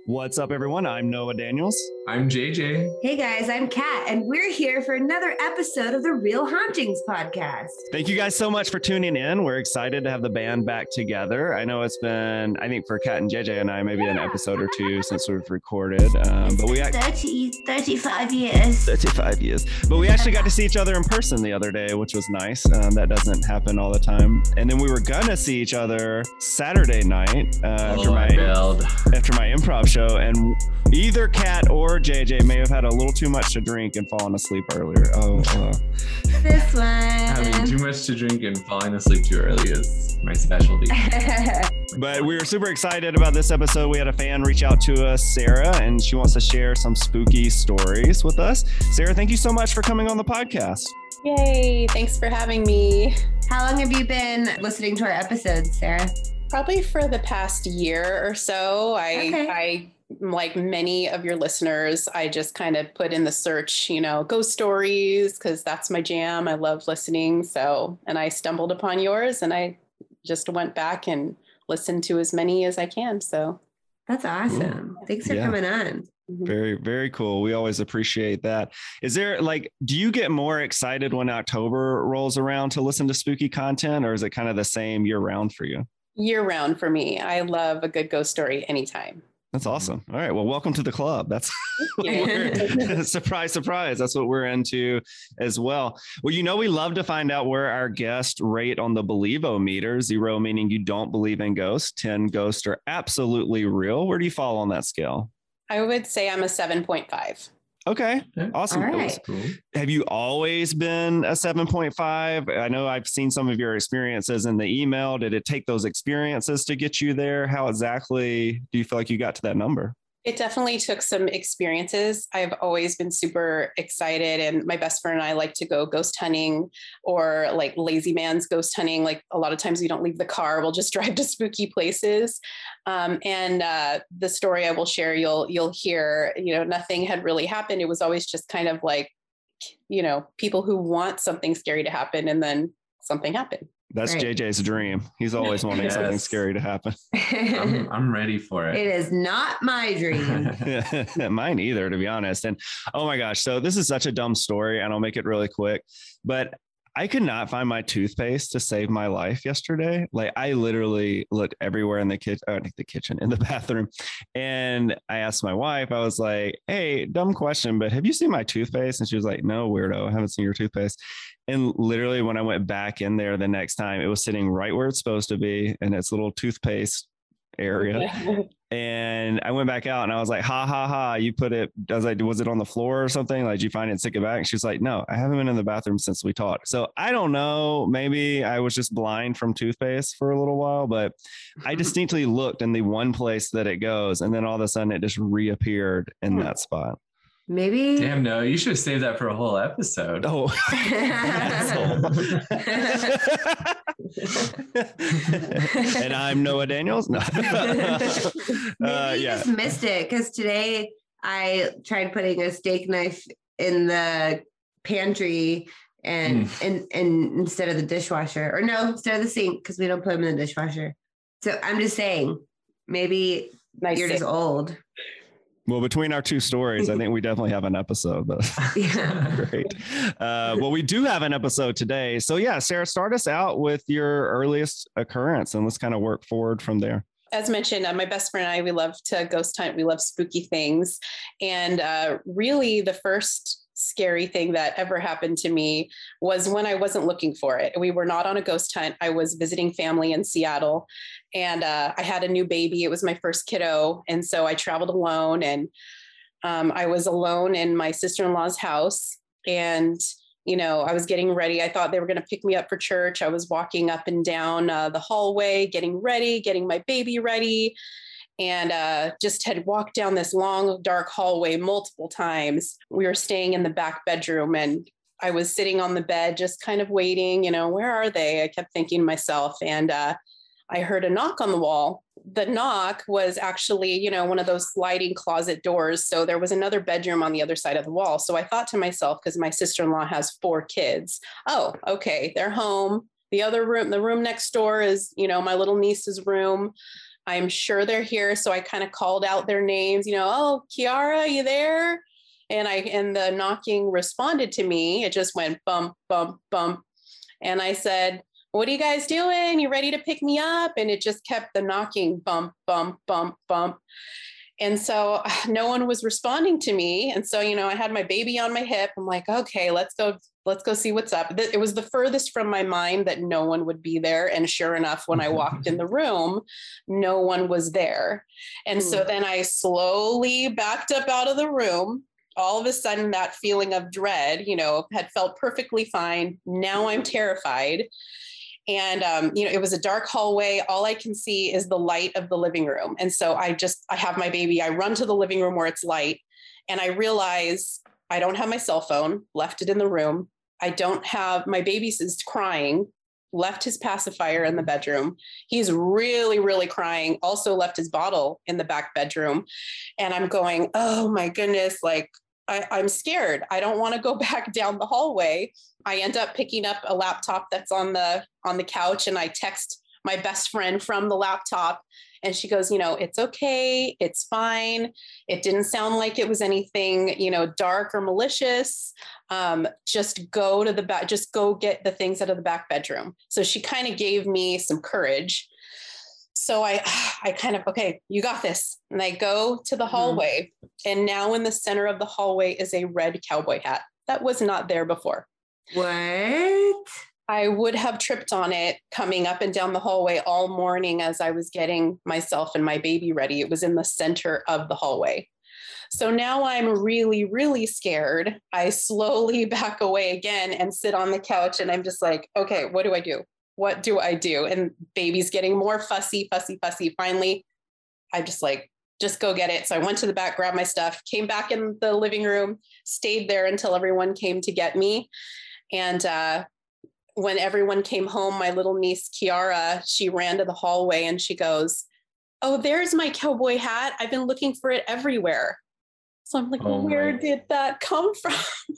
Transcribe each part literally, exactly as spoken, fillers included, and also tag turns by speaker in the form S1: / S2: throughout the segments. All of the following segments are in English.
S1: What's up, everyone? I'm Noah Daniels.
S2: I'm J J.
S3: Hey guys, I'm Kat, and we're here for another episode of the Real Hauntings podcast.
S1: Thank you guys so much for tuning in. We're excited to have the band back together. I know it's been, I think for Kat and J J and I, maybe an episode or two since we've recorded. Um, but we
S3: thirty, thirty-five years.
S1: thirty-five years. But we actually got to see each other in person the other day, which was nice. Um, that doesn't happen all the time. And then we were gonna see each other Saturday night uh, after
S2: oh,
S1: my after my improv show, and either Kat or J J may have had a little too much to drink and fallen asleep earlier. Oh, uh.
S3: This one.
S2: Having too much to drink and falling asleep too early is my specialty.
S1: But we were super excited about this episode. We had a fan reach out to us, Sarah, and she wants to share some spooky stories with us. Sarah, thank you so much for coming on the podcast.
S4: Yay, thanks for having me.
S3: How long have you been listening to our episodes, Sarah?
S4: Probably for the past year or so. I,
S3: Okay.
S4: I like many of your listeners, I just kind of put in the search, you know, ghost stories, because that's my jam. I love listening. So, and I stumbled upon yours and I just went back and listened to as many as I can. So
S3: that's awesome. Ooh. Thanks for yeah. coming on.
S1: Very, very cool. We always appreciate that. Is there like, do you get more excited when October rolls around to listen to spooky content, or is it kind of the same year round for you?
S4: Year round for me. I love a good ghost story anytime.
S1: That's awesome. All right. Well, welcome to the club. That's surprise, surprise. That's what we're into as well. Well, you know, we love to find out where our guests rate on the Believo meter. Zero meaning you don't believe in ghosts. ten ghosts are absolutely real. Where do you fall on that scale?
S4: I would say I'm a seven point five.
S1: Okay. Awesome.
S3: All right.
S2: Cool.
S1: Have you always been a seven point five? I know I've seen some of your experiences in the email. Did it take those experiences to get you there? How exactly do you feel like you got to that number?
S4: It definitely took some experiences. I've always been super excited, and my best friend and I like to go ghost hunting, or like lazy man's ghost hunting. Like a lot of times we don't leave the car, we'll just drive to spooky places. Um, and uh, the story I will share, you'll you'll hear, you know, nothing had really happened. It was always just kind of like, you know, people who want something scary to happen, and then something happened.
S1: That's right. J J's dream. He's always wanting yes. something scary to happen.
S2: I'm, I'm ready for it.
S3: It is not my dream.
S1: Mine either, to be honest. And oh my gosh, so this is such a dumb story, and I'll make it really quick. But I could not find my toothpaste to save my life yesterday. Like I literally looked everywhere in the kitchen, uh, the kitchen, in the bathroom. And I asked my wife, I was like, hey, dumb question, but have you seen my toothpaste? And she was like, no, weirdo, I haven't seen your toothpaste. And literally when I went back in there the next time, it was sitting right where it's supposed to be in its little toothpaste area. And I went back out and I was like, ha ha ha, you put it, I was like, was it on the floor or something? Like, did you find it and stick it back? And she's like, no, I haven't been in the bathroom since we talked. So I don't know, maybe I was just blind from toothpaste for a little while, but I distinctly looked in the one place that it goes. And then all of a sudden it just reappeared in that spot.
S3: Maybe.
S2: Damn, no, you should have saved that for a whole episode.
S1: Oh. And I'm Noah Daniels. No.
S3: Maybe
S1: uh,
S3: you
S1: yeah.
S3: just missed it, because today I tried putting a steak knife in the pantry and mm. and, and instead of the dishwasher, or no, instead of the sink, because we don't put them in the dishwasher. So I'm just saying, maybe nice you're just old.
S1: Well, between our two stories, I think we definitely have an episode. But
S3: yeah.
S1: Great. Uh, well, we do have an episode today. So yeah, Sarah, start us out with your earliest occurrence and let's kind of work forward from there.
S4: As mentioned, uh, my best friend and I, we love to ghost hunt. We love spooky things. And uh, really the first scary thing that ever happened to me was when I wasn't looking for it. We were not on a ghost hunt. I was visiting family in Seattle, and uh, I had a new baby. It was my first kiddo. And so I traveled alone, and um, I was alone in my sister-in-law's house. And, you know, I was getting ready. I thought they were going to pick me up for church. I was walking up and down uh, the hallway, getting ready, getting my baby ready. And uh, just had walked down this long, dark hallway multiple times. We were staying in the back bedroom, and I was sitting on the bed, just kind of waiting, you know, where are they? I kept thinking to myself, and uh, I heard a knock on the wall. The knock was actually, you know, one of those sliding closet doors. So there was another bedroom on the other side of the wall. So I thought to myself, because my sister-in-law has four kids, oh, okay, they're home. The other room, the room next door is, you know, my little niece's room. I'm sure they're here. So I kind of called out their names, you know, oh, Kiara, you there? And I, and the knocking responded to me. It just went bump, bump, bump. And I said, what are you guys doing? You ready to pick me up? And it just kept the knocking bump, bump, bump, bump. And so no one was responding to me. And so, you know, I had my baby on my hip. I'm like, okay, let's go, let's go see what's up. It was the furthest from my mind that no one would be there. And sure enough, when I walked in the room, no one was there. And mm. so then I slowly backed up out of the room. All of a sudden, that feeling of dread, you know, had felt perfectly fine. Now I'm terrified. And, um, you know, it was a dark hallway. All I can see is the light of the living room. And so I just, I have my baby, I run to the living room where it's light. And I realize I don't have my cell phone, left it in the room. I don't have, my baby is crying, left his pacifier in the bedroom. He's really, really crying, also left his bottle in the back bedroom. And I'm going, oh my goodness, like, I, I'm scared. I don't want to go back down the hallway. I end up picking up a laptop that's on the on the couch, and I text my best friend from the laptop, and she goes, you know, it's okay. It's fine. It didn't sound like it was anything, you know, dark or malicious. Um, just go to the back, just go get the things out of the back bedroom. So she kind of gave me some courage. So I, I kind of, okay, you got this. And I go to the hallway, mm-hmm. and now in the center of the hallway is a red cowboy hat that was not there before.
S3: What?
S4: I would have tripped on it coming up and down the hallway all morning as I was getting myself and my baby ready. It was in the center of the hallway. So now I'm really, really scared. I slowly back away again and sit on the couch, and I'm just like, okay, what do I do? What do I do? And baby's getting more fussy, fussy, fussy. Finally, I just like, just go get it. So I went to the back, grabbed my stuff, came back in the living room, stayed there until everyone came to get me. And uh, when everyone came home, my little niece, Kiara, she ran to the hallway and she goes, oh, there's my cowboy hat. I've been looking for it everywhere. So I'm like, oh, where did that come from?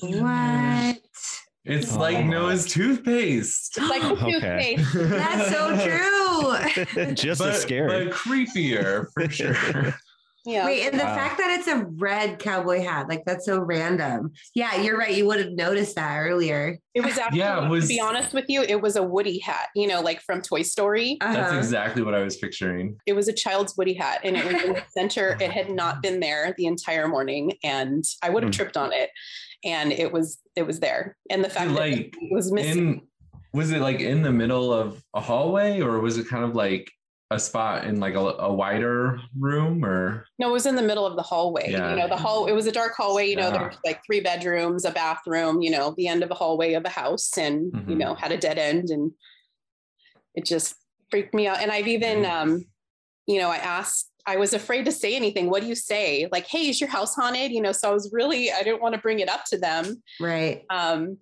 S3: What?
S2: It's
S1: oh.
S2: like Noah's toothpaste.
S4: It's like the
S1: Okay.
S4: toothpaste.
S3: That's so true.
S1: Just
S2: but,
S1: as scary.
S2: But creepier for sure.
S4: Yeah.
S3: Wait, and the
S1: Wow.
S3: fact that it's a red cowboy hat, like that's so random. Yeah, you're right. You would have noticed that earlier.
S4: It was actually,
S2: Yeah, it was-
S4: to be honest with you, it was a Woody hat, you know, like from Toy Story.
S3: Uh-huh.
S2: That's exactly what I was picturing.
S4: It was a child's Woody hat, and it was in the center. It had not been there the entire morning, and I would have
S1: Mm.
S4: tripped on it. And it was, it was there. And the fact
S2: Like,
S4: that it was missing.
S2: In, was it like in the middle of a hallway, or was it kind of like a spot in like a, a wider room, or?
S4: No, it was in the middle of the hallway.
S2: Yeah.
S4: You know, the hall, it was a dark hallway, you know,
S2: Yeah.
S4: there was like three bedrooms, a bathroom, you know, the end of a hallway of a house, and,
S2: Mhm.
S4: you know, had a dead end, and it just freaked me out. And I've even, um, you know, I asked, I was afraid to say anything. What do you say? Like, hey, is your house haunted? You know, so I was really, I didn't want to bring it up to them.
S3: Right.
S4: Um,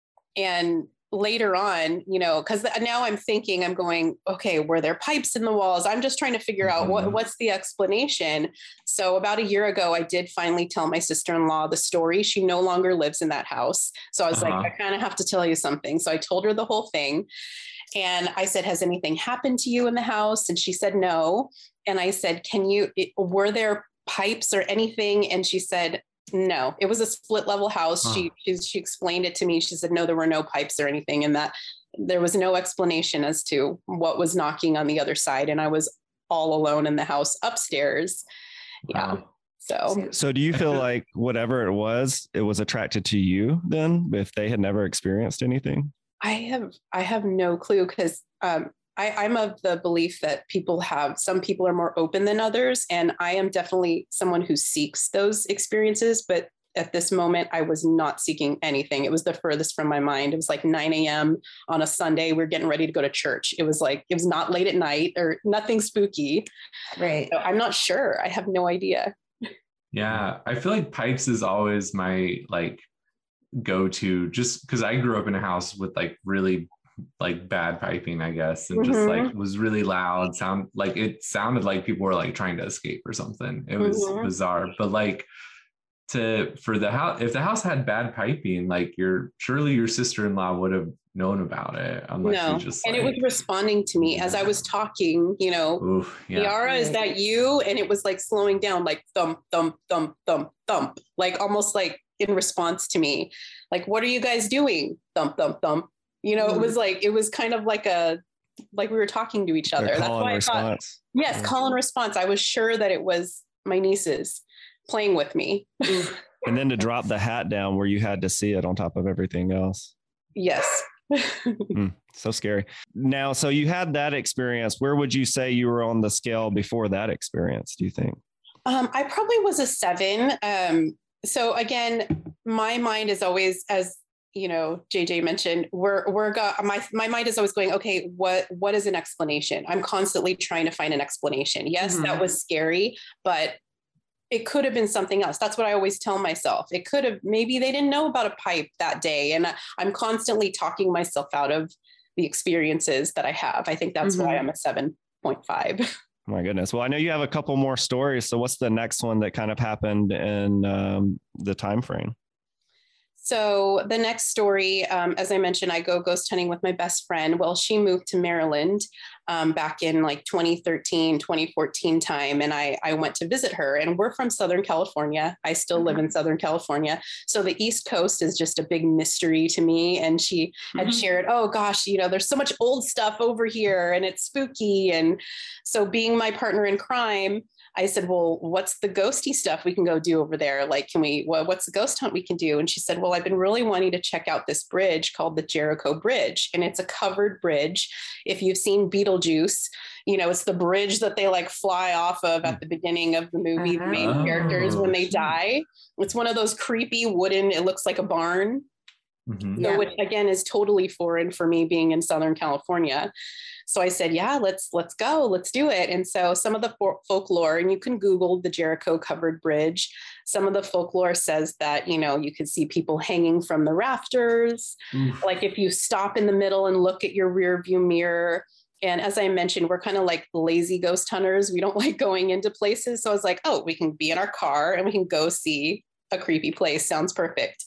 S4: and later on, you know, because now I'm thinking, I'm going, okay, were there pipes in the walls? I'm just trying to figure out what,
S2: Mhm.
S4: what's the explanation. So about a year ago, I did finally tell my sister-in-law the story. She no longer lives in that house. So I was
S2: Uh-huh.
S4: like, I kind of have to tell you something. So I told her the whole thing. And I said, has anything happened to you in the house? And she said, no. And I said, can you, it, were there pipes or anything? And she said, no, it was a split level house.
S2: Huh.
S4: She, she, she explained it to me. She said, no, there were no pipes or anything. And that there was no explanation as to what was knocking on the other side. And I was all alone in the house upstairs. Yeah.
S2: Wow.
S4: So
S1: So do you
S2: I
S1: feel
S2: feel-
S1: like whatever it was, it was attracted to you then, if they had never experienced anything?
S4: I have, I have no clue, because um, I, I'm of the belief that people have, some people are more open than others. And I am definitely someone who seeks those experiences. But at this moment, I was not seeking anything. It was the furthest from my mind. It was like nine a.m. on a Sunday. We we're getting ready to go to church. It was like, it was not late at night or nothing spooky.
S3: Right.
S4: So I'm not sure. I have no idea.
S2: Yeah, I feel like pipes is always my like go-to, just because I grew up in a house with like really like bad piping, I guess, and just
S4: Mhm.
S2: like was really loud. Sound like it sounded like people were like trying to escape or something. It was
S4: Mhm.
S2: bizarre, but like to for the house, if the house had bad piping, like your surely your sister-in-law would have known about it, unless
S4: No,
S2: you just
S4: and
S2: like,
S4: it was responding to me as I was talking, you know,
S2: oof, yeah.
S4: Yara, is that you? And it was like slowing down, like thump, thump, thump, thump, thump, like almost like in response to me, like, what are you guys doing? Thump, thump, thump. You know, mm. it was like, it was kind of like a, like we were talking to each other.
S1: They're
S4: That's why I thought, yes, yeah. call and response. I was sure that it was my nieces playing with me.
S1: And then to drop the hat down where you had to see it on top of everything else.
S4: Yes.
S1: mm, so scary. Now, so you had that experience. Where would you say you were on the scale before that experience, do you think?
S4: Um, I probably was a seven. Um, so again, my mind is always, as you know, J J mentioned, we're, we're go- my, my mind is always going, okay, what, what is an explanation? I'm constantly trying to find an explanation. Yes, mm-hmm. that was scary, but it could have been something else. That's what I always tell myself. It could have, maybe they didn't know about a pipe that day. And I'm constantly talking myself out of the experiences that I have. I think that's mm-hmm. why I'm a seven point five.
S1: Oh my goodness. Well, I know you have a couple more stories. So what's the next one that kind of happened in um, the time frame?
S4: So the next story, um, as I mentioned, I go ghost hunting with my best friend. Well, she moved to Maryland um, back in like twenty thirteen, twenty fourteen time. And I, I went to visit her, and we're from Southern California. I still mm-hmm. live in Southern California. So the East Coast is just a big mystery to me. And she mm-hmm. had shared, oh gosh, you know, there's so much old stuff over here and it's spooky. And so being my partner in crime, I said, well, what's the ghosty stuff we can go do over there? Like, can we, well, what's the ghost hunt we can do? And she said, well, I've been really wanting to check out this bridge called the Jericho Bridge. And it's a covered bridge. If you've seen Beetlejuice, you know, it's the bridge that they like fly off of at the beginning of the movie, the main oh, characters when they die. It's one of those creepy wooden, it looks like a barn. Mm-hmm. So, yeah. Which again is totally foreign for me being in Southern California. So I said, yeah, let's, let's go, let's do it. And so some of the for- folklore, and you can Google the Jericho covered bridge. Some of the folklore says that, you know, you could see people hanging from the rafters. Oof. Like if you stop in the middle and look at your rear view mirror. And as I mentioned, we're kind of like lazy ghost hunters. We don't like going into places. So I was like, oh, we can be in our car and we can go see a creepy place. Sounds perfect.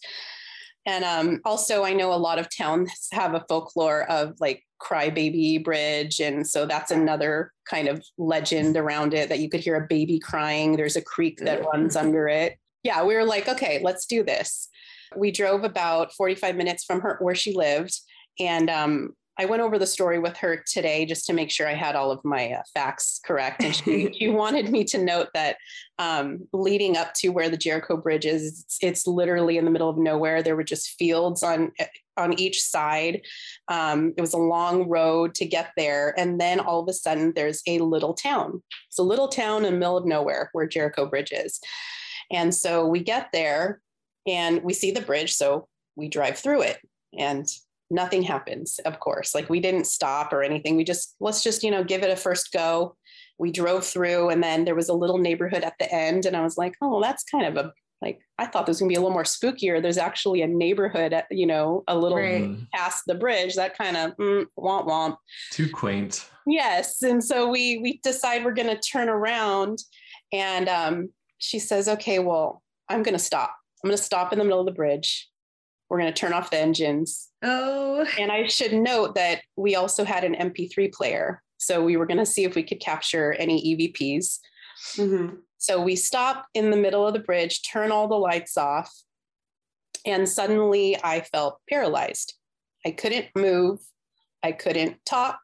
S4: And um, also, I know a lot of towns have a folklore of like Crybaby Bridge. And so that's another kind of legend around it, that you could hear a baby crying. There's a creek that runs under it. Yeah, we were like, okay, let's do this. We drove about forty-five minutes from her where she lived. And um, I went over the story with her today just to make sure I had all of my uh, facts correct. And she, she wanted me to note that um, leading up to where the Jericho Bridge is, it's, it's literally in the middle of nowhere. There were just fields on on each side. Um, it was a long road to get there. And then all of a sudden there's a little town. It's a little town in the middle of nowhere where Jericho Bridge is. And so we get there and we see the bridge. So we drive through it and nothing happens, of course. Like we didn't stop or anything. We just, let's just, you know, give it a first go. We drove through, and then there was a little neighborhood at the end. And I was like, oh, that's kind of a, like, I thought this was gonna be a little more spookier. There's actually a neighborhood, at, you know, a little right. past the bridge. That kind of mm, womp womp.
S2: Too quaint.
S4: Yes. And so we, we decide we're going to turn around, and um, she says, okay, well, I'm going to stop. I'm going to stop in the middle of the bridge. We're going to turn off the engines.
S3: Oh.
S4: And I should note that we also had an M P three player. So we were going to see if we could capture any E V Ps. Mm-hmm. So we stop in the middle of the bridge, turn all the lights off, and suddenly I felt paralyzed. I couldn't move. I couldn't talk.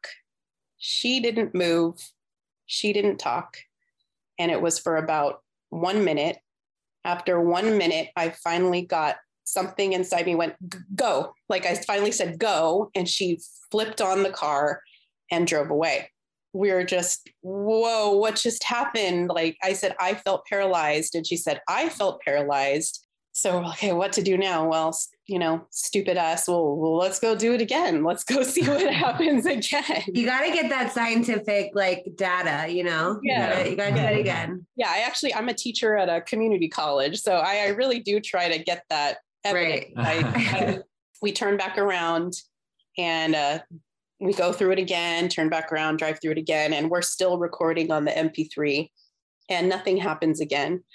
S4: She didn't move. She didn't talk. And it was for about one minute. After one minute, I finally got something inside me went, go. Like I finally said, go. And she flipped on the car and drove away. We were just, whoa, what just happened? Like I said, I felt paralyzed. And she said, I felt paralyzed. So, okay, what to do now? Well, you know, stupid us. Well, well let's go do it again. Let's go see what happens again.
S3: You got to get that scientific like data, you know,
S4: yeah.
S3: you got to do it again.
S4: Yeah. I actually, I'm a teacher at a community college. So I, I really do try to get that evidence. Right. I, I, we turn back around and uh, we go through it again, turn back around, drive through it again. And we're still recording on the M P three and nothing happens again.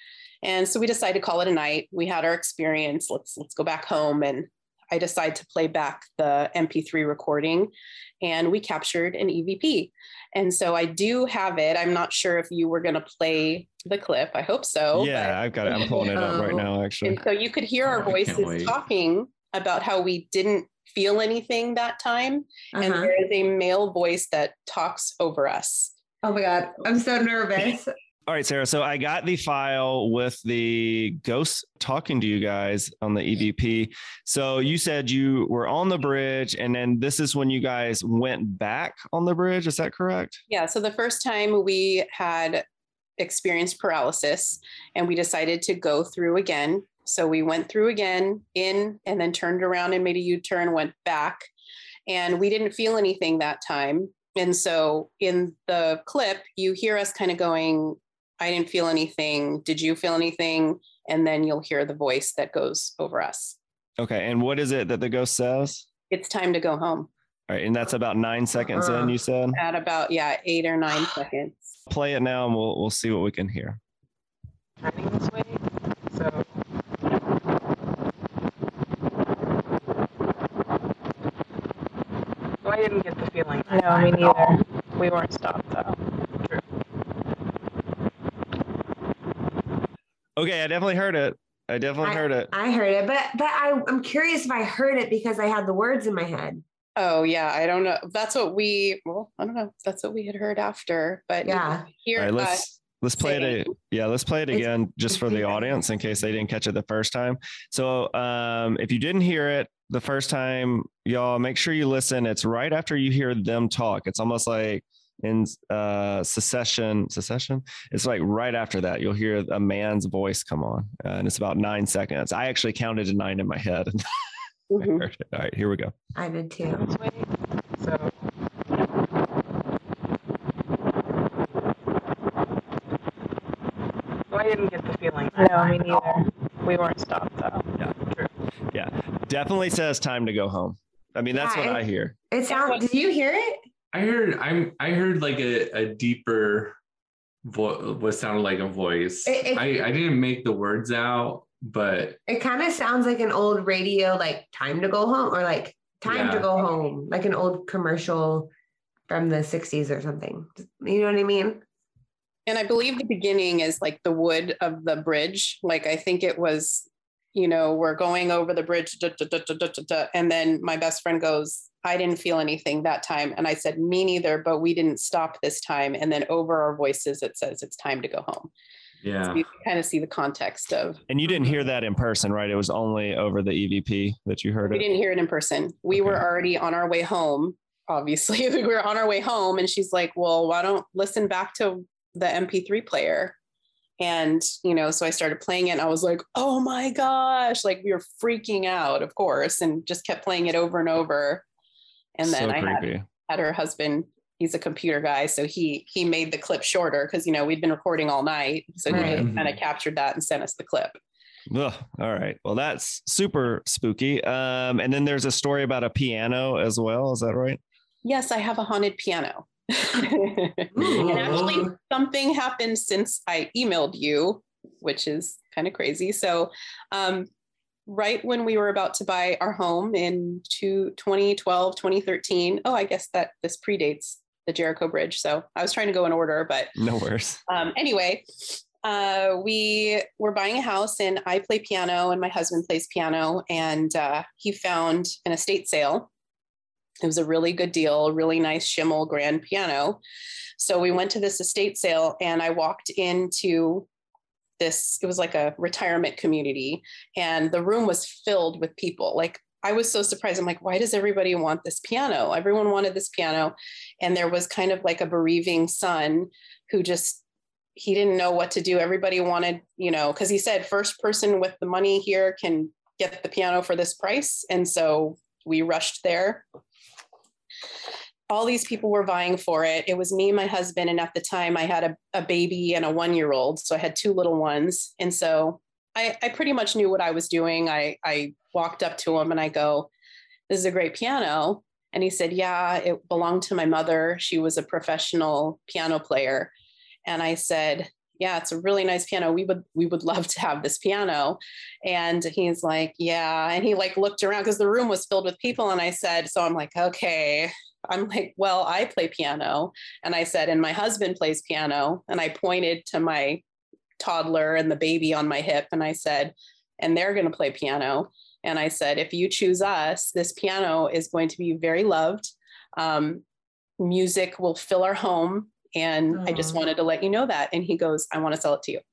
S4: And so we decided to call it a night. We had our experience. Let's let's go back home. And I decided to play back the M P three recording, and we captured an E V P. And so I do have it. I'm not sure if you were going to play the clip. I hope so.
S1: Yeah,
S4: but...
S1: I've got it. I'm pulling it up right now, actually.
S4: And so you could hear our
S2: Oh, I can't
S4: voices
S2: wait.
S4: talking about how we didn't feel anything that time.
S3: Uh-huh.
S4: And there is a male voice that talks over us.
S3: Oh my God. I'm so nervous.
S1: All right, Sarah. So I got the file with the ghosts talking to you guys on the E V P. So you said you were on the bridge, and then this is when you guys went back on the bridge. Is that correct?
S4: Yeah. So the first time we had experienced paralysis, and we decided to go through again. So we went through again in, and then turned around and made a U-turn, went back, and we didn't feel anything that time. And so in the clip, you hear us kind of going, I didn't feel anything. Did you feel anything? And then you'll hear the voice that goes over us.
S1: Okay. And what is it that the ghost says?
S4: It's time to go home.
S1: All right. And that's about nine seconds
S3: Uh-uh.
S1: in, you said?
S4: At about, yeah, eight or nine seconds.
S1: Play it now and we'll we'll see what we can hear.
S5: Turning this way. So So I didn't get the feeling. that
S6: No, me
S5: time at all.
S6: neither. We weren't stopped though.
S5: True.
S1: Okay, I definitely heard it. I definitely
S3: I,
S1: heard it.
S3: I heard it, but but I, I'm curious if I heard it because I had the words in my head.
S4: Oh yeah, I don't know. That's what we, well, I don't know. That's what we had heard after, but
S3: Yeah.
S4: here,
S1: All right,
S4: uh,
S1: let's let's play it.
S4: saying-
S1: a- Yeah, let's play it
S3: It's-
S1: again just
S3: it's
S1: for the
S3: feedback.
S1: audience in case they didn't catch it the first time. So, um, if you didn't hear it the first time, y'all make sure you listen. It's right after you hear them talk. It's almost like in uh secession secession it's like right after that you'll hear a man's voice come on, uh, and it's about nine seconds. I actually counted to nine in my head.
S4: Mhm.
S1: Heard it. All right, here we go.
S3: I did too.
S5: This way. So So I didn't get the feeling. that
S6: No,
S5: time
S6: me
S5: at all.
S6: neither. We weren't stopped though.
S5: True.
S1: Yeah, definitely says time to go home. I mean, that's
S3: Yeah,
S1: what
S3: it-
S1: I hear.
S3: It sounds. Did you hear it?
S2: I heard I'm I heard like a, a deeper vo- what sounded like a voice.
S3: It- it-
S2: I, I didn't make the words out, but
S3: It kind of sounds like an old radio, like "Time to Go Home" or like "Time to
S2: Yeah.
S3: Go Home," like an old commercial from the sixties or something. You know what I mean?
S4: And I believe the beginning is like the wood of the bridge. Like I think it was, you know, we're going over the bridge, duh, duh, duh, duh, duh, duh, duh, and then my best friend goes, I didn't feel anything that time. And I said, me neither, but we didn't stop this time. And then over our voices, it says it's time to go home.
S2: yeah.
S4: So you can kind of see the context of,
S1: And you didn't hear that in person, right? It was only over the E V P that you heard
S4: we
S1: it.
S4: didn't hear it in person. We were
S1: Okay.
S4: already on our way home. Obviously, we were on our way home. And she's like, well, why don't listen back to the M P three player? And, you know, so I started playing it and I was like, oh my gosh, like we were freaking out, of course, and just kept playing it over and over. And then
S1: so
S4: I had,
S1: creepy.
S4: had her husband, he's a computer guy. So he, he made the clip shorter because, you know, we'd been recording all night. So
S3: Right.
S4: he kind of captured that and sent us the clip.
S1: Ugh, all right. Well, that's super spooky. Um, and then there's a story about a piano as well. Is that right?
S4: Yes, I have a haunted piano.
S3: Ooh.
S4: And actually, something happened since I emailed you, which is kind of crazy. So, um, right when we were about to buy our home in two, twenty twelve, twenty thirteen, oh, I guess that this predates the Jericho Bridge. So I was trying to go in order, but
S1: No worries.
S4: um, anyway, uh, we were buying a house and I play piano and my husband plays piano, and uh, he found an estate sale. It was a really good deal, really nice Schimmel grand piano. So we went to this estate sale and I walked into this, it was like a retirement community, and the room was filled with people. Like I was so surprised. I'm like, why does everybody want this piano? Everyone wanted this piano. And there was kind of like a bereaving son who just, he didn't know what to do. Everybody wanted, you know, because he said first person with the money here can get the piano for this price. And so we rushed there. All these people were vying for it. It was me and my husband. And at the time I had a, a baby and a one-year-old. So I had two little ones. And so I, I pretty much knew what I was doing. I, I walked up to him and I go, this is a great piano. And he said, yeah, it belonged to my mother. She was a professional piano player. And I said, yeah, it's a really nice piano. We would, we would love to have this piano. And he's like, yeah. And he like looked around because the room was filled with people. And I said, so I'm like, okay. I'm like, well, I play piano. And I said, and my husband plays piano. And I pointed to my toddler and the baby on my hip. And I said, and they're going to play piano. And I said, if you choose us, this piano is going to be very loved. Um, music will fill our home. And
S3: Aww.
S4: I just wanted to let you know that. And he goes, I want to sell it to you.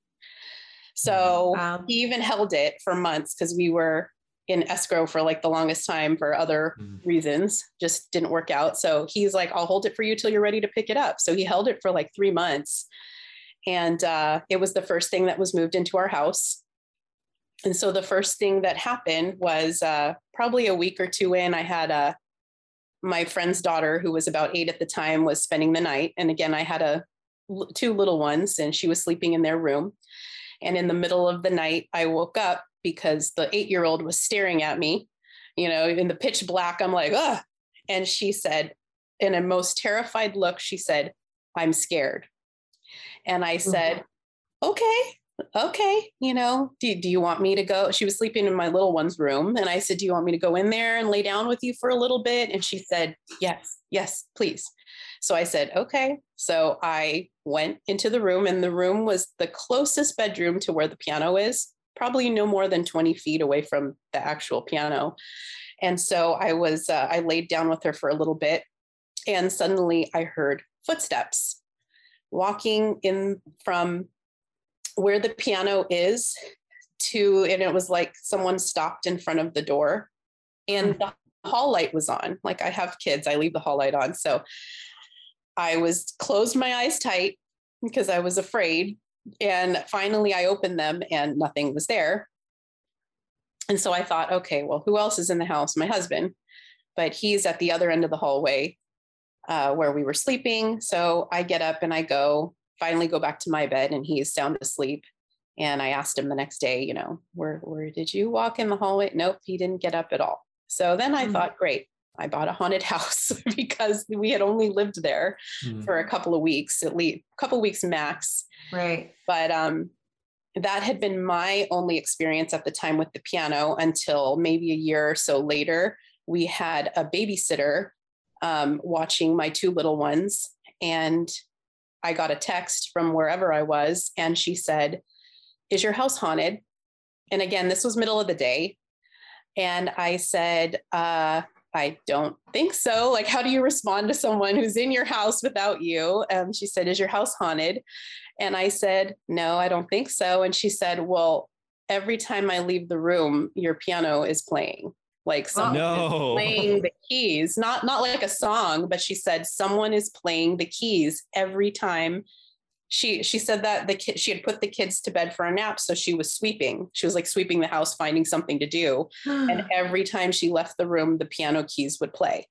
S4: So
S3: Wow.
S4: he even held it for months because we were in escrow for like the longest time for other
S2: Mhm.
S4: reasons, just didn't work out. So he's like, I'll hold it for you till you're ready to pick it up. So he held it for like three months. And uh, it was the first thing that was moved into our house. And so the first thing that happened was uh, probably a week or two in, I had a my friend's daughter, who was about eight at the time, was spending the night. And again, I had a two little ones and she was sleeping in their room. And in the middle of the night, I woke up because the eight-year-old was staring at me, you know, in the pitch black. I'm like, ugh. And she said, in a most terrified look, she said, I'm scared. And I said, okay. Okay, you know, do, do you want me to go? She was sleeping in my little one's room. And I said, do you want me to go in there and lay down with you for a little bit? And she said, yes, yes, please. So I said, okay. So I went into the room, and the room was the closest bedroom to where the piano is, probably no more than twenty feet away from the actual piano. And so I was, uh, I laid down with her for a little bit, and suddenly I heard footsteps walking in from where the piano is to, and it was like someone stopped in front of the door, and the hall light was on. Like, I have kids, I leave the hall light on. So I was closed my eyes tight because I was afraid. And finally I opened them and nothing was there. And so I thought, okay, well, who else is in the house? My husband, but he's at the other end of the hallway uh, where we were sleeping. So I get up and I go, finally go back to my bed, and he's sound asleep. And I asked him the next day, you know, where, where did you walk in the hallway? Nope, he didn't get up at all. So then I mm-hmm. thought, great, I bought a haunted house because we had only lived there mm-hmm. for a couple of weeks, at least a couple of weeks max.
S3: Right.
S4: But um, that had been my only experience at the time with the piano until maybe a year or so later. We had a babysitter um, watching my two little ones, and I got a text from wherever I was, and she said, is your house haunted? And again, this was middle of the day. And I said, uh, I don't think so. Like, how do you respond to someone who's in your house without you? And she said, is your house haunted? And I said, no, I don't think so. And she said, well, every time I leave the room, your piano is playing. Like someone
S1: no.
S4: is playing the keys, not, not like a song, but she said, someone is playing the keys every time. She, she said that the kid, she had put the kids to bed for a nap. So she was sweeping. She was like sweeping the house, finding something to do. And every time she left the room, the piano keys would play.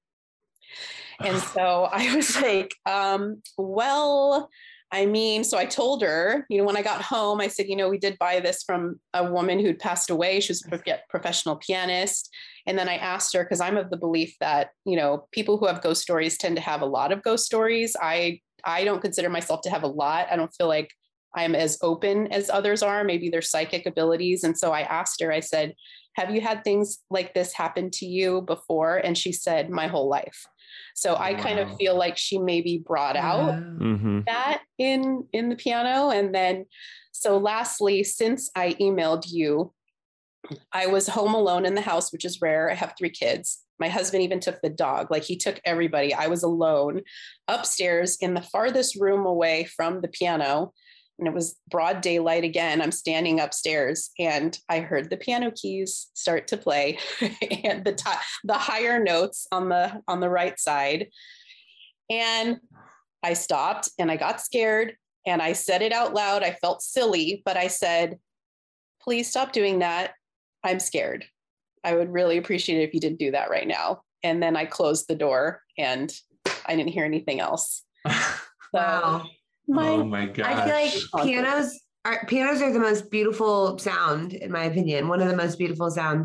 S4: And so I was like, um, well, I mean, so I told her, you know, when I got home, I said, you know, we did buy this from a woman who'd passed away. She was a professional pianist. And then I asked her, because I'm of the belief that, you know, people who have ghost stories tend to have a lot of ghost stories. I, I don't consider myself to have a lot. I don't feel like I'm as open as others are. Maybe their psychic abilities. And so I asked her, I said, have you had things like this happen to you before? And she said, my whole life. So I wow. kind of feel like she maybe brought out mm-hmm. that in, in the piano. And then, so lastly, since I emailed you, I was home alone in the house, which is rare. I have three kids. My husband even took the dog, like he took everybody. I was alone upstairs in the farthest room away from the piano. And it was broad daylight again. I'm standing upstairs and I heard the piano keys start to play and the t- the higher notes on the on the right side. And I stopped and I got scared and I said it out loud. I felt silly, but I said, please stop doing that. I'm scared. I would really appreciate it if you didn't do that right now. And then I closed the door and I didn't hear anything else. So,
S3: wow.
S4: My,
S2: oh my gosh.
S3: I feel like pianos are pianos are the most beautiful sound, in my opinion. One of the most beautiful sounds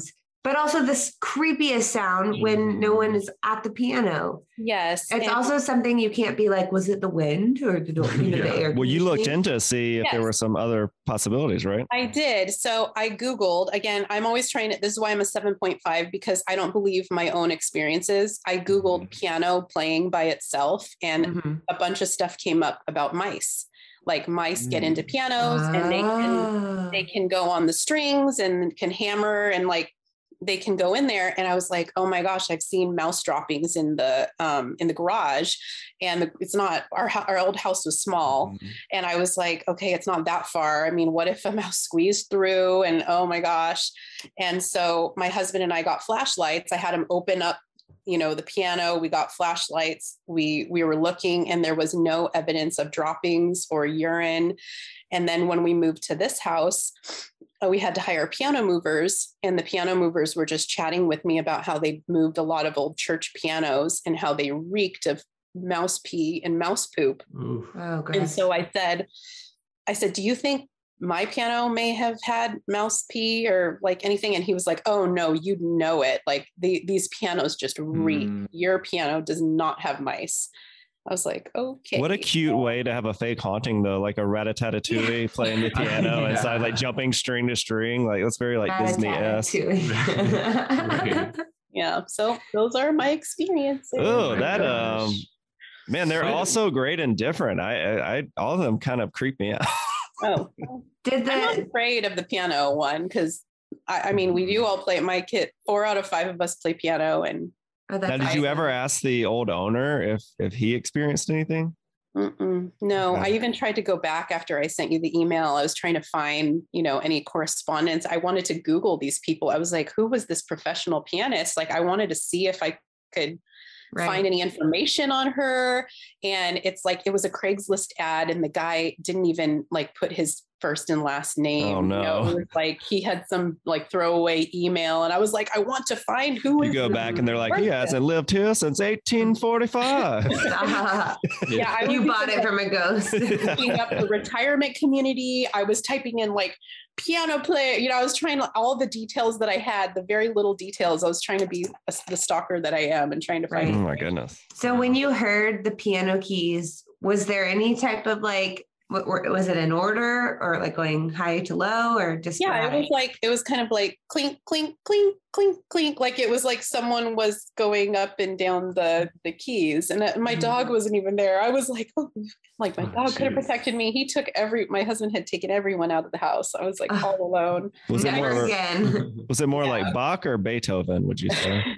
S3: but also this creepiest sound when no one is at the piano.
S4: Yes.
S3: It's
S4: and-
S3: also something you can't be like, was it the wind or the, door, you know,
S2: Yeah.
S3: the air?
S1: Well, you looked
S3: conditioning?
S1: into see if
S4: Yes.
S1: there were some other possibilities, right?
S4: I did. So I Googled again. I'm always trying to, this is why I'm a seven point five, because I don't believe my own experiences. I Googled piano playing by itself, and
S3: Mhm.
S4: a bunch of stuff came up about mice. Like mice get into pianos and they can
S3: Ah.
S4: they can go on the strings and can hammer and like they can go in there. And I was like, oh my gosh, I've seen mouse droppings in the um in the garage, and the, it's not our hou- our old house was small,
S2: Mhm.
S4: and I was like, okay, it's not that far. I mean, what if a mouse squeezed through? And oh my gosh. And so my husband and I got flashlights. I had him open up, you know, the piano. We got flashlights. We we were looking, and there was no evidence of droppings or urine. And then when we moved to this house, uh, we had to hire piano movers, and the piano movers were just chatting with me about how they moved a lot of old church pianos and how they reeked of mouse pee and mouse poop.
S2: Oof.
S3: Oh,
S4: And
S3: gross.
S4: so I said, I said, do you think my piano may have had mouse pee or like anything? And he was like, oh no, you know it. Like the, these pianos just reek.
S2: Mm.
S4: Your piano does not have mice. I was like, okay.
S1: What a cute way to have a fake haunting though, like a rat-a-tat-a-tooey playing the piano
S2: Yeah.
S1: inside, like jumping string to string. Like that's very like Disney-esque.
S3: Rat-a-tat-a-tooey.
S4: Yeah. So those are my experiences.
S1: Oh,
S2: my
S1: that
S2: gosh.
S1: um man, they're
S2: But-
S1: all so great and different. I, I I all of them kind of creep me out.
S4: Oh, well,
S3: Did
S4: I'm not
S3: the
S4: afraid of the piano one because I, I mean, we do all play. My kid, four out of five of us play piano, and
S3: oh, that's
S1: Now, did you
S3: awesome.
S1: ever ask the old owner if if he experienced anything?
S4: mm-mm, no.
S1: Okay.
S4: I even tried to go back after I sent you the email. I was trying to find, you know, any correspondence. I wanted to Google these people. I was like, who was this professional pianist? Like, I wanted to see if I could
S3: Right.
S4: find any information on her. And it's like, it was a Craigslist ad, and the guy didn't even like put his first and last name.
S1: Oh,
S4: You know,
S1: no.
S4: it was like he had some like throwaway email, and I was like, I want to find who
S1: You
S4: is
S1: go
S4: this
S1: back and they're like, he
S4: person.
S1: hasn't lived here since eighteen forty-five.
S3: Ah,
S4: Yeah, I
S3: you
S4: was
S3: bought it
S4: like,
S3: from a ghost.
S4: looking up the retirement community. I was typing in like piano player. You know, I was trying to, all the details that I had, the very little details. I was trying to be a, the stalker that I am and trying to find.
S3: Right.
S1: Oh my goodness.
S3: So when you heard the piano keys, was there any type of like, what, were- was it in order or like going high to low or just?
S4: Yeah, it
S3: sporadic?
S4: was like, it was kind of like clink, clink, clink, clink, clink. Like it was like someone was going up and down the, the keys, and uh, my dog wasn't even there. I was like, oh, like my
S2: Oh,
S4: dog could have
S2: geez.
S4: protected me. He took every, my husband had taken everyone out of the house. I was like
S3: Ah.
S4: all alone.
S1: Was it
S3: Never
S1: more
S3: again.
S1: was it more
S4: Yeah.
S1: like Bach or Beethoven, would you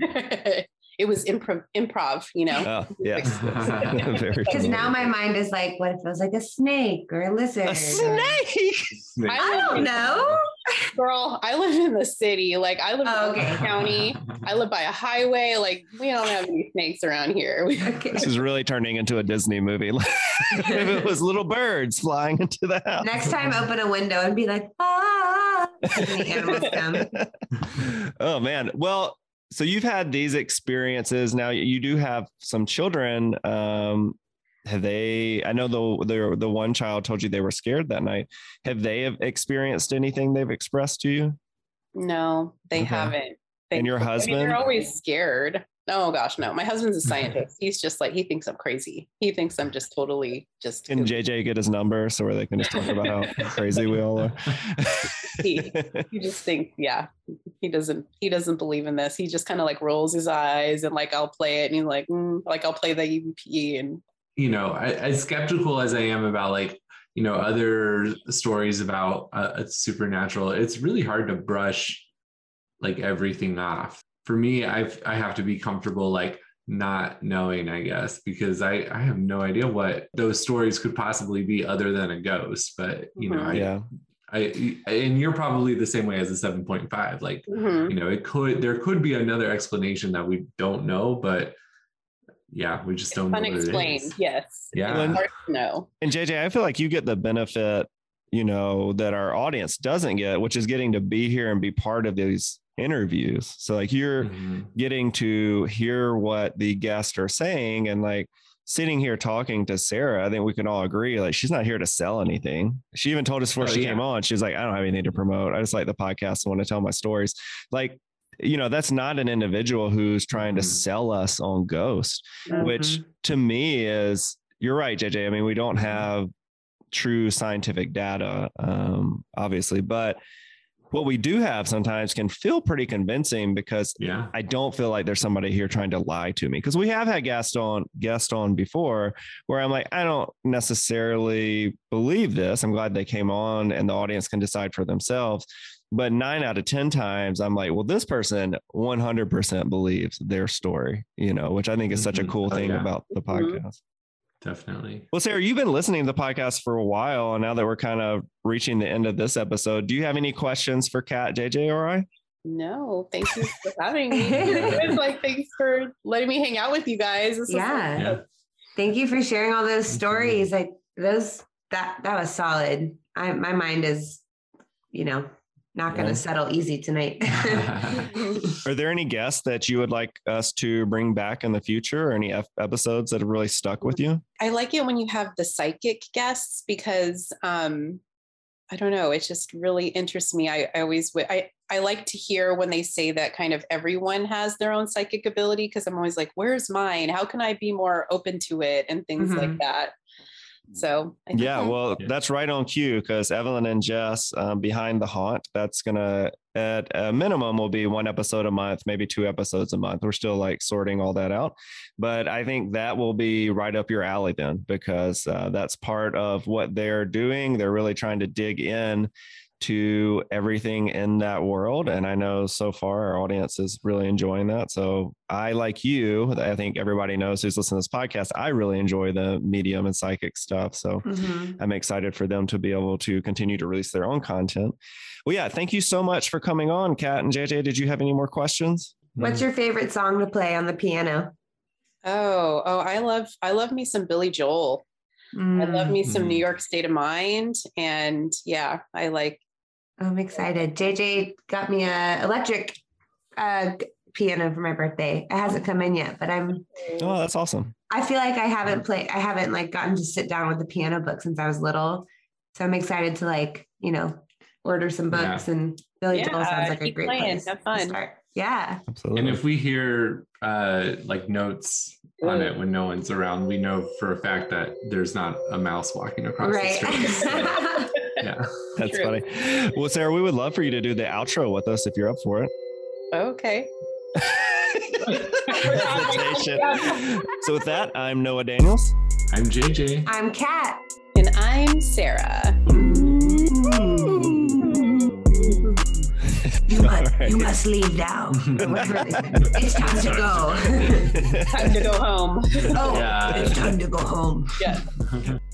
S1: say?
S4: It was improv, improv, you know.
S1: Oh, yes. Very
S3: Because
S1: cool.
S3: now my mind is like, what if it was like a snake or a lizard?
S1: A snake.
S3: I
S4: live
S3: don't
S4: in-
S3: know.
S4: Girl, I live in the city. Like I live
S3: Oh,
S4: in
S3: okay.
S4: the county. I live by a highway. Like we don't have any snakes around here. We-
S3: Okay.
S1: This is really turning into a Disney movie. If it was little birds flying into the house.
S3: Next time, open a window and be like, ah, and the animals come.
S1: Oh man. Well, so you've had these experiences. Now you do have some children. Um, have they, I know the, the, the one child told you they were scared that night. Have they have experienced anything they've expressed to you?
S4: No, they
S1: Okay.
S4: haven't.
S1: And your
S4: Thankfully. I mean,
S1: husband?
S4: they're always scared. Oh gosh, no. My husband's a scientist. He's just like, he thinks I'm crazy. He thinks I'm just totally just
S1: Can J J get his number so where they can just talk about how crazy we all are?
S4: He- he just thinks, yeah, he doesn't he doesn't believe in this. He just kind of like rolls his eyes, and like I'll play it, and he's like, mm, like I'll play the E V P, and
S2: You know, I, as skeptical as I am about like, you know, other stories about uh, uh, supernatural, it's really hard to brush like everything off. For me, I've, I have to be comfortable like not knowing, I guess, because I, I have no idea what those stories could possibly be other than a ghost. But, you know, I,
S1: Yeah.
S2: I, and you're probably the same way as a seven point five. Like,
S4: Mhm.
S2: you know, it could, there could be another explanation that we don't know, but yeah, we just don't know what it
S4: unexplained.
S2: is.
S4: Yes.
S2: Yeah.
S4: It's hard to know.
S1: And J J, I feel like you get the benefit, you know, that our audience doesn't get, which is getting to be here and be part of these interviews. So like you're
S2: Mhm.
S1: getting to hear what the guests are saying, and like sitting here talking to Sarah, I think we can all agree, like she's not here to sell anything. She even told us before
S2: Oh,
S1: she
S2: yeah.
S1: came on, she was like, I don't have anything to promote. I just like the podcast. I want to tell my stories. Like you know, that's not an individual who's trying to sell us on ghosts,
S3: Mhm.
S1: which to me is, you're right, J J. I mean, we don't have true scientific data, um, obviously, but what we do have sometimes can feel pretty convincing, because
S2: Yeah.
S1: I don't feel like there's somebody here trying to lie to me. Because we have had guests on guests on before where I'm like, I don't necessarily believe this. I'm glad they came on and the audience can decide for themselves. But nine out of ten times I'm like, well, this person one hundred percent believes their story, you know, which I think is such a
S2: Mhm.
S1: cool
S2: Oh,
S1: thing
S2: yeah.
S1: about the
S4: Mhm.
S1: podcast.
S2: Definitely.
S1: Well, Sarah, you've been listening to the podcast for a while, and now that we're kind of reaching the end of this episode, do you have any questions for Kat, J J, or I?
S4: No, thank you for having me. It's like, thanks for letting me hang out with you guys. This was
S3: Yeah.
S2: Yeah.
S3: Thank you for sharing all those
S2: Mhm.
S3: stories. Like those, that that was solid. I my mind is, you know, not going to
S1: Yeah.
S3: settle easy tonight.
S1: Are there any guests that you would like us to bring back in the future, or any ep- episodes that have really stuck with you?
S4: I like it when you have the psychic guests because um, I don't know, it just really interests me. I, I always w- I I like to hear when they say that kind of everyone has their own psychic ability, because I'm always like, where's mine? How can I be more open to it and things like
S3: Mhm.
S4: that. So I think
S1: Yeah,
S3: Okay.
S1: well,
S2: Yeah.
S1: that's right on cue, because Evelyn and Jess, um, Behind the Haunt, that's gonna at a minimum will be one episode a month, maybe two episodes a month. We're still like sorting all that out, but I think that will be right up your alley then, because uh, that's part of what they're doing. They're really trying to dig in to everything in that world, and I know so far our audience is really enjoying that. So I, like you, I think everybody knows who's listening to this podcast, I really enjoy the medium and psychic stuff. So
S3: Mhm.
S1: I'm excited for them to be able to continue to release their own content. Well, yeah, thank you so much for coming on, Kat and J J. Did you have any more questions?
S3: What's your favorite song to play on the piano?
S4: oh, oh, I love I love me some Billy Joel. I love me some
S2: Mm.
S4: New York State of Mind. And yeah, I like
S3: I'm excited. J J got me a electric uh, piano for my birthday. It hasn't come in yet, but I'm.
S1: Oh, that's awesome.
S3: I feel like I haven't played. I haven't like gotten to sit down with the piano book since I was little. So I'm excited to like you know order some books, and Billy Joel
S4: Yeah,
S3: sounds like a
S4: keep
S3: great
S4: playing.
S3: place
S4: Have
S3: to
S4: fun.
S3: start. Yeah.
S1: Absolutely.
S2: And if we hear uh, like notes on it when no one's around, we know for a fact that there's not a mouse walking across
S3: Right.
S2: the street. So, yeah.
S1: That's
S4: True.
S1: funny. Well, Sarah, we would love for you to do the outro with us if you're up for it.
S4: okay.
S1: Hesitation. So with that, I'm Noah Daniels.
S2: I'm J J.
S3: I'm Kat.
S4: And I'm Sarah.
S3: You must,
S1: All right.
S3: you must leave now. Or whatever it is. It's time to go.
S4: Time to go home.
S3: Oh,
S2: Yeah.
S3: it's time to go home.
S4: Yeah.